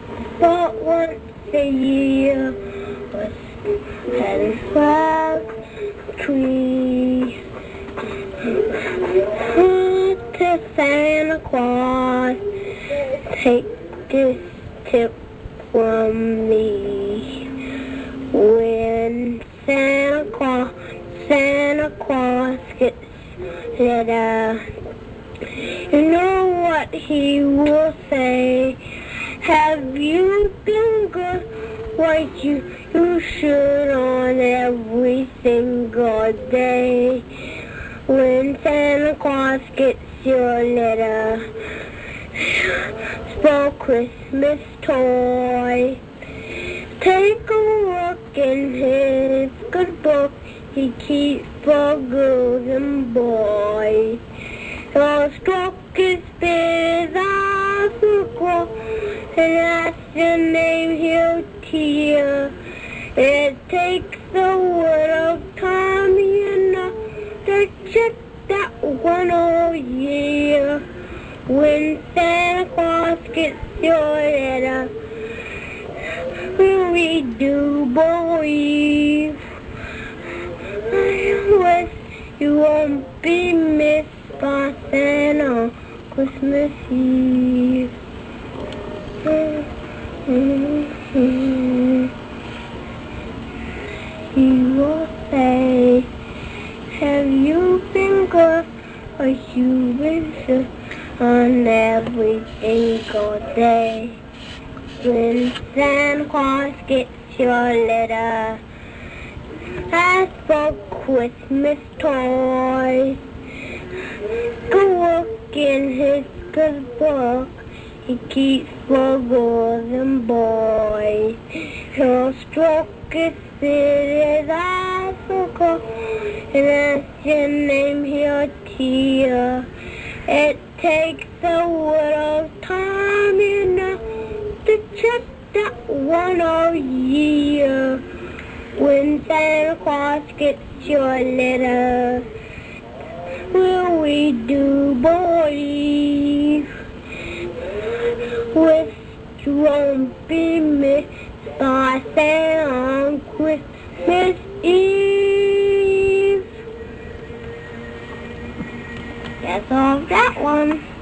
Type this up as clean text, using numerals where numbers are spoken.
But once a year was had a frog tree. To Santa Claus, take this tip from me. When Santa Claus gets letter, you know what he will say. Have you been good? Like you should on every single day. When Santa Claus gets your letter, for Christmas toy. Take a look in his good book he keeps for girls and boys. He'll stroke his beard off the clock, and that's your name he'll tear. It takes a little time, you know, to check that one all year. When Santa Claus gets your letter, we do believe. I wish you won't be missed by Santa on Christmas Eve. He will say, have you been good? Or you been good on every single day? When Santa Claus gets your letter, ask for Christmas toys. Go look in his good book he keeps for girls and boys. He'll stroke his beard, his eyes will go, and that's your name he'll tear. It takes a little time, you know, to check that one all year. When Santa Claus gets your letter, will we do believe? Wish you won't be missed by Santa on Christmas Eve. That's all that one.